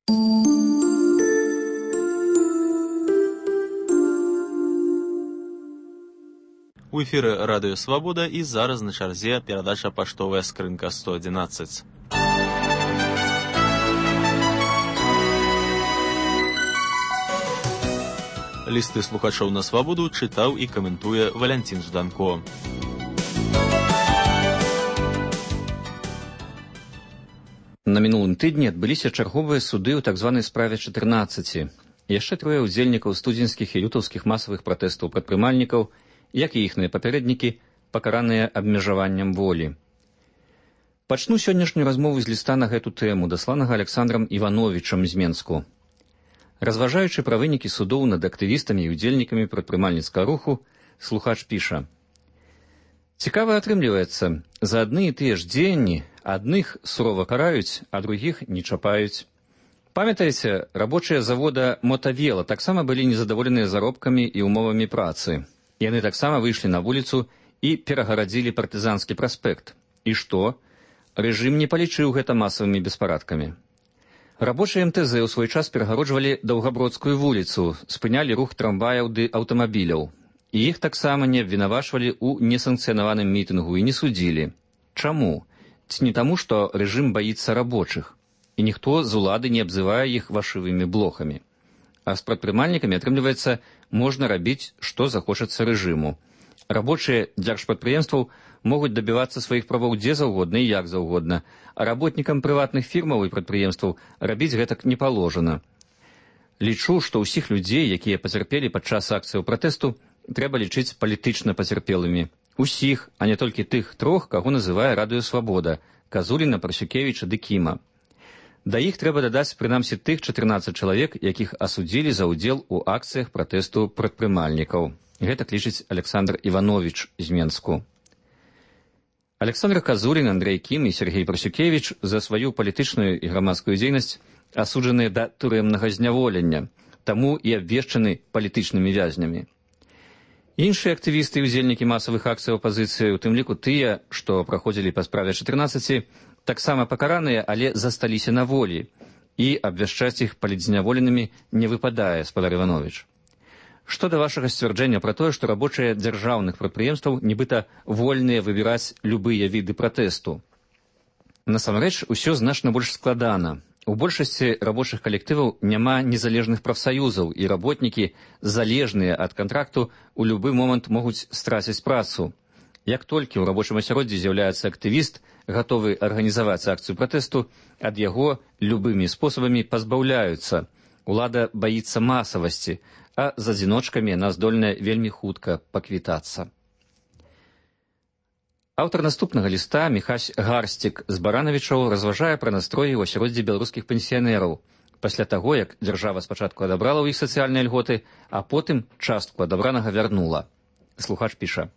У эфіры Радыё Свабода і зараз на чарзе перадача «Паштовая скрынка 111». Лісты слухачоў на Свабоду чытаў і каментуе Валянцін Жданко. На мінулым тыдні адбыліся чарговыя суды ў так званай справе 14. Яшчэ трое ўдзельнікаў студзеньскіх і лютаўскіх масавых пратэстаў прадпрымальнікаў, як і іхныя папярэднікі, пакараныя абмежаваннем волі. Пачну сённяшнюю размову з ліста на гэту тэму, дасланага Александрам Івановічам з Менску. Разважаючы пра вынікі судоў над актывістамі і ўдзельнікамі прадпрымальніцкага руху, слухач піша: «Цікава атрымліваецца, за адны і тыя ж дзеянні адных сурова караюць, а другіх не чапаюць. Памятаеце, рабочыя завода «Мотавела» таксама былі незадаволеныя заробкамі і умовамі працы. Яны таксама выйшлі на вуліцу і перагарадзілі партызанскі праспект. І што? Рэжым не палічыў гэта масавымі беспарадкамі. Рабочыя МТЗ ў свой час перагароджвалі Даўгабродскую вуліцу, спынялі рух трамваяў ды аўтамабіляў. І іх таксама не абвінавачвалі ў несанкцыянаваным мітынгу і не судзілі. Чаму? Ці не таму, што рэжым баіцца рабочых, і ніхто з улады не абзывае іх вашывымі блохамі. А з прадпрымальнікамі, атрымліваецца, можна рабіць, што захочацца рэжыму. Рабочыя дзяржпрадпрыемстваў могуць дабівацца сваіх правоў дзе заўгодна і як заўгодна, а работнікам прыватных фірмаў і прадпрыемстваў рабіць гэтак не паложана. Лічу, што ўсіх людзей, якія пацярпелі падчас акцыяў пратэсту, трэба лічыць палітычна пацярпелымі. Усіх, а не толькі тых трох, каго называе Радыё Свабода – Казуліна, Парсюкевіча ды Кіма. Да іх трэба дадаць прынамсі тых 14 чалавек, якіх асудзілі за ўдзел у акцыях пратэсту прадпрымальнікаў. Гэта лічыць Александр Івановіч з Менску. Александр Казулін, Андрэй Кім і Сергей Парсюкевіч за сваю палітычную і грамадскую дзейнасць асуджаныя да турэмнага зняволення, таму і абвешчаны палітычнымі вязнямі. Іншыя актывісты і ўдзельнікі масавых акцый апазіцыі, у тым ліку тыя, што праходзілі па справе 14, таксама пакараныя, але засталіся на волі, і абвяшчаць іх палітзняволенымі не выпадае, спадар Івановіч. Што да вашага сцвярджэння пра тое, што рабочыя дзяржаўных прадпрыемстваў нібыта вольныя выбіраць любыя віды пратэсту? Насамрэч, усё значна больш складана. У большасці рабочых калектываў няма незалежных прафсаюзаў, і работнікі, залежныя ад кантракту, у любы момант могуць страціць працу. Як толькі ў рабочым асяроддзі з'яўляецца актывіст, гатовы арганізаваць акцыю пратэсту, ад яго любымі спосабамі пазбаўляюцца. Улада баіцца масавасці, а з адзіночкамі яна здольная вельмі хутка паквітацца. Аўтар наступнага ліста, Міхась Гарсцік з Баранавічаў, разважае пра настроі ў асяроддзі беларускіх пенсіянераў, пасля таго, як дзяржава спачатку адабрала ў іх сацыяльныя льготы, а потым частку адабранага вярнула. Слухач піша: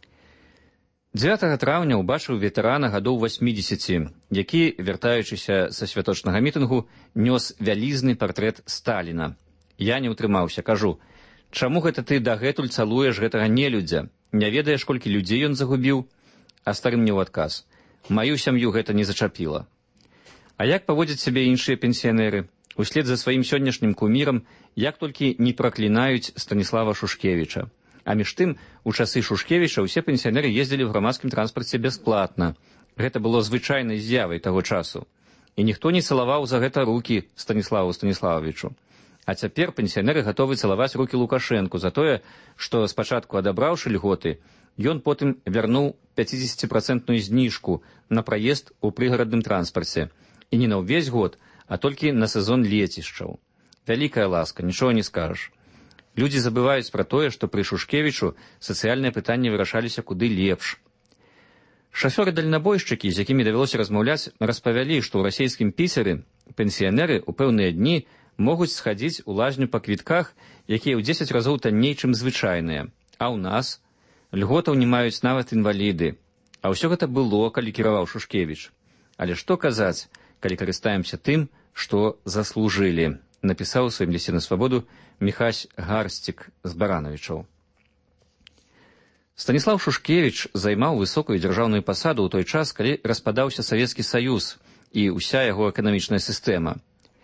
9 траўня ўбачыў ветэрана гадоў 80, які, вяртаючыся са святочнага мітынгу, нёс вялізны партрэт Сталіна. Я не ўтрымаўся, кажу: «Чаму гэта ты дагэтуль цалуеш гэтага нелюдзя? Не ведаеш, колькі людзей ён загубіў?» А стары мне ў адказ: «Маю сям'ю гэта не зачапіла». А як паводзяць сябе іншыя пенсіянеры? Услед за сваім сённяшнім кумірам як толькі не праклінаюць Станіслава Шушкевіча. А між тым, у часы Шушкевіча ўсе пенсіянеры ездзілі ў грамадскім транспарце бясплатна. Гэта было звычайнай з'явай таго часу. І ніхто не цалаваў за гэта рукі Станіславу Станіславовичу. А цяпер пенсіянеры гатовы цалаваць рукі Лукашэнку за тое, што спачатку адабраўшы льготы, ён потым вярнуў 50% зніжку на праезд у прыгарадным транспарце. І не на ўвесь год, а толькі на сезон лецішчаў. Вялікая ласка, нічога не скажаш. Людзі забываюць пра тое, што пры Шушкевічу сацыяльныя пытанні вырашаліся куды лепш. Шафёры-дальнабойшчыкі, з якімі давялося размаўляць, распавялі, што ў расейскім Піцеры пенсіянеры ў пэўныя дні могуць схадзіць у лазню па квітках, якія ў 10 разоў танней, чым звычайныя. А ў нас льготаў не маюць нават інваліды. А ўсё гэта было, калі кіраваў Шушкевіч. Але што казаць, калі карыстаемся тым, што заслужылі, напісаў у сваім лісце на Свабоду Міхась Гарсцік з Баранавічаў. Станіслав Шушкевіч займаў высокую дзяржаўную пасаду ў той час, калі распадаўся Савецкі Саюз і ўся яго эканамічная сістэма.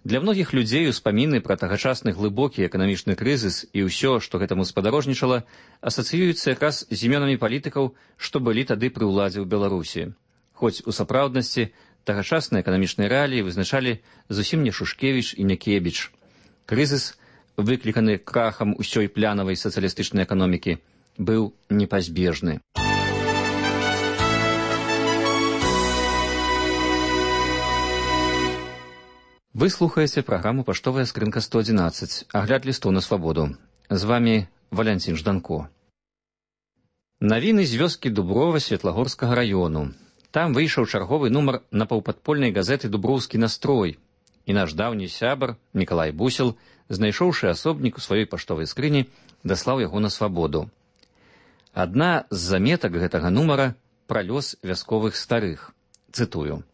Для многіх людзей успаміны пра тагачасны глыбокі эканамічны крызіс і ўсё, што гэтаму спадарожнічала, асацыююцца якраз з імёнамі палітыкаў, што былі тады пры ўладзе ў Беларусі. Хоць у сапраўднасці тагачасныя эканамічныя рэаліі вызначалі зусім не Шушкевіч і не Кебіч. Крызіс, выкліканы крахам усёй плянавай сацыялістычнай эканомікі, быў непазбежны. Вы слухаеце праграму «Паштовая скрынка 111», агляд лістоў на свабоду. З вамі Валянцін Жданко. Навіны з вёскі Дуброва Светлагорскага раёну. Там выйшаў чарговы нумар напаўпадпольнай газеты «Дуброўскі настрой», і наш даўні сябар Мікалай Бусел, знайшоўшы асобнік у сваёй паштовай скрыні, даслаў яго на свабоду. Адна з заметак гэтага нумара пра лёс вясковых старых. Цытую.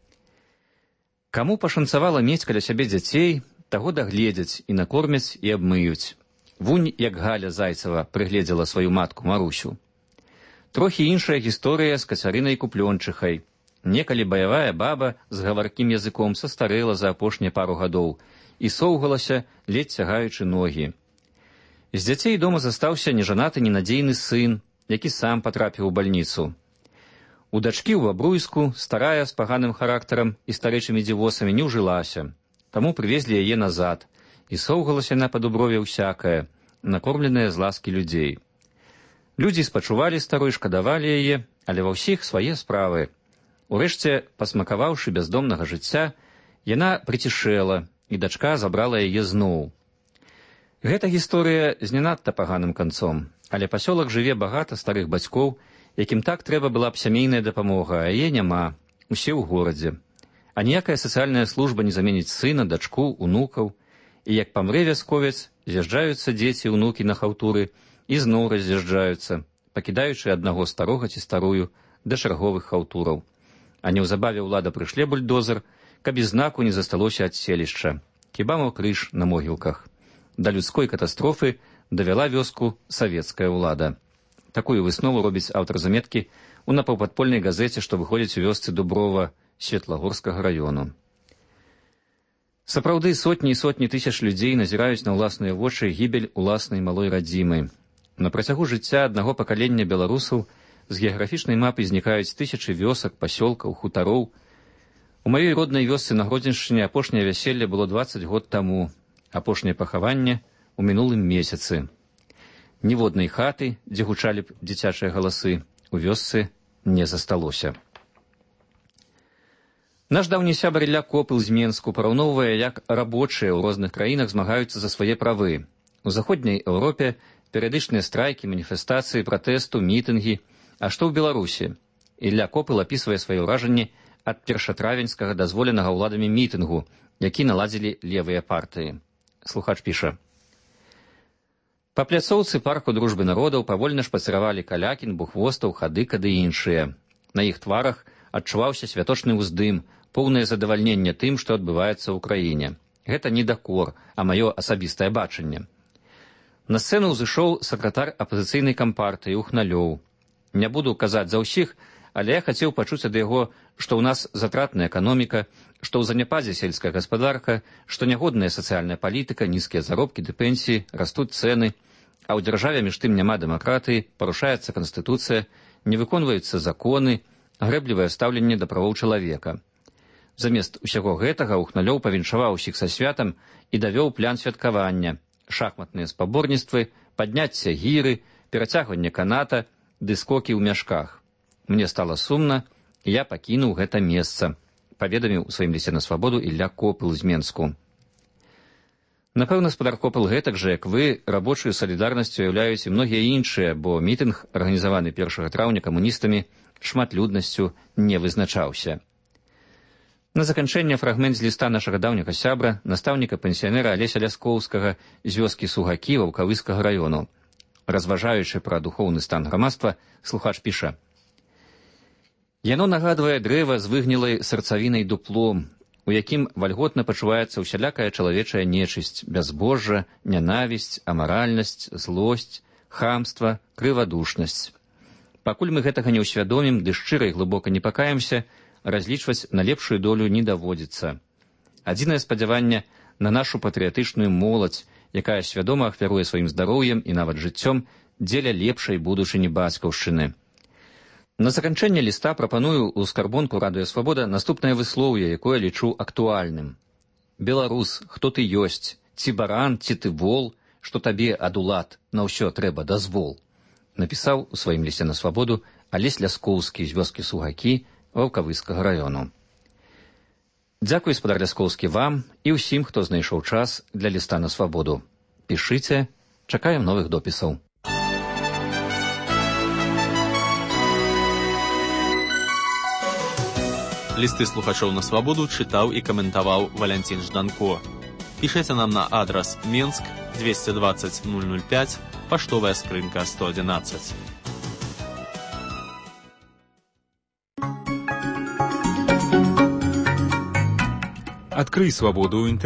«Каму пашанцавала мець каля сябе дзяцей, таго дагледзяць і накормяць і абмыюць. Вунь, як Галя Зайцева прыгледзела сваю матку Марусю. Трохі іншая гісторыя з Кацярынай Куплёнчыхай. Некалі баявая баба з гаваркім языком састарэла за апошнія пару гадоў і соўгалася, ледзь цягаючы ногі. З дзяцей дома застаўся нежанаты ненадзейны сын, які сам патрапіў у бальніцу. У дачкі ў Бабруйску старая з паганым характарам і старэчымі дзівосамі не ўжылася, таму прывезлі яе назад, і соўгалася на па Дуброве ўсякае, накормленая з ласкі людзей. Людзі спачувалі старой, шкадавалі яе, але ва ўсіх свае справы. Урэшце, пасмакаваўшы бяздомнага жыцця, яна прыцішэла, і дачка забрала яе зноў. Гэта гісторыя з не надта паганым канцом, але пасёлак жыве багата старых бацькоў, якім так трэба была б сямейная дапамога, а яе няма, усе ў горадзе. А ніякая сацыяльная служба не заменіць сына, дачку, унукаў. І як памрэ вясковец, з'язджаюцца дзеці і ўнукі на хаўтуры і зноў раз'язджаюцца, пакідаючы аднаго старога ці старую да чарговых хаўтураў. А неўзабаве ўлада прышле бульдозер, каб і знаку не засталося ад селішча. Хіба мо крыж на могілках. Да людской катастрофы давяла вёску савецкая ўлада. Такую выснову робіць аўтар заметкі ў напаўпадпольнай газеце, што выходзіць у вёсцы Дуброва Светлагорскага раёну. Сапраўды, сотні і сотні тысяч людзей назіраюць на ўласныя вочы гібель уласнай малой радзімы. На працягу жыцця аднаго пакалення беларусаў з геаграфічнай мапы знікаюць тысячы вёсак, пасёлкаў, хутароў. У маёй роднай вёсцы на Гродзеншчыне апошняе вяселле было 20 год таму, апошняе пахаванне у мінулым месяцы. Ніводнай хаты, дзе гучалі б дзіцячыя галасы, у вёсцы не засталося. Наш даўні сябар Ілля Копыл з Менску параўноўвае, як рабочыя ў розных краінах змагаюцца за свае правы. У заходняй Еўропе перыядычныя страйкі, маніфестацыі, пратэсту, мітынгі. А што ў Беларусі? Ілля Копыл апісвае свае ўражанні ад першатравеньскага дазволенага ўладамі мітынгу, які наладзілі левыя партыі. Слухач піша. Па пляцоўцы парку дружбы народаў павольна шпацыравалі Калякін, Бухвостаў, Хадыка ды іншыя. На іх тварах адчуваўся святочны ўздым, поўнае задавальненне тым, што адбываецца ў краіне. Гэта не дакор, а маё асабістае бачанне. На сцэну ўзышоў сакратар апазіцыйнай кампартыі Ухналёў. Не буду казаць за ўсіх, але я хацеў пачуць ад яго, што ў нас затратная эканоміка, што ў заняпадзе сельская гаспадарка, што нягодная сацыяльная палітыка, нізкія заробкі ды пенсіі, растуць цэны, а ў дзяржаве між тым няма дэмакратыі, парушаецца канстытуцыя, не выконваюцца законы, грэблівае стаўленне да правоў чалавека. Замест усяго гэтага Ухналёў павіншаваў усіх са святам і давёў план святкавання, шахматныя спаборніцтвы, падняцце гіры, перацягванне каната ды скокі ў мяшках. Мне стала сумна, і я пакінуў гэта месца, паведаміў у сваім лісце на свабоду Ілля Копыл з Менску. Напэўна, спадар Копыл гэтак жа, як вы, рабочую салідарнасцю уяўляюць і многія іншыя, бо мітынг, арганізаваны 1 траўня камуністамі, шматлюднасцю не вызначаўся. На заканчэнне фрагмент з ліста нашага даўняга сябра, настаўніка-пенсіянера Алеся Ляскоўскага з вёскі Сугакі Ваўкавыскага раёну. Разважаючы пра духоўны стан грамадства, слухач піша. Яно нагадвае дрэва з выгнілай сарцавінай дуплом, у якім вальготна пачуваецца ўсялякая чалавечая нечысць, бязбожжа, нянавісць, амаральнасць, злосць, хамства, крывадушнасць. Пакуль мы гэтага не ўсвядомім ды шчыра і глыбока не пакаемся, разлічваць на лепшую долю не даводзіцца. Адзінае спадзяванне на нашу патрыятычную моладзь, якая свядома ахвяруе сваім здароўем і нават жыццём дзеля лепшай будучыні бацькаўшчыны. На заканчэнне ліста прапаную ў скарбонку «Радыё Свабода» наступнае выслоўе, якое лічу актуальным. «Беларус, хто ты ёсць, ці баран, ці ты вол, што табе ад улад на ўсё трэба дазвол», напісаў у сваім лісце на свабоду Алесь Ляскоўскі з вёскі Сугакі Ваўкавыскага раёну. Дзякуй, спадар Ляскоўскі, вам і ўсім, хто знайшоў час для ліста на свабоду. Пішыце, чакаем новых допісаў. Лісты слухачоў на свабоду чытаў і каментаваў Валянцін Жданко. Пішыце нам на адрас Менск 220 005, паштовая скрынка 111. Открой свободу интернета.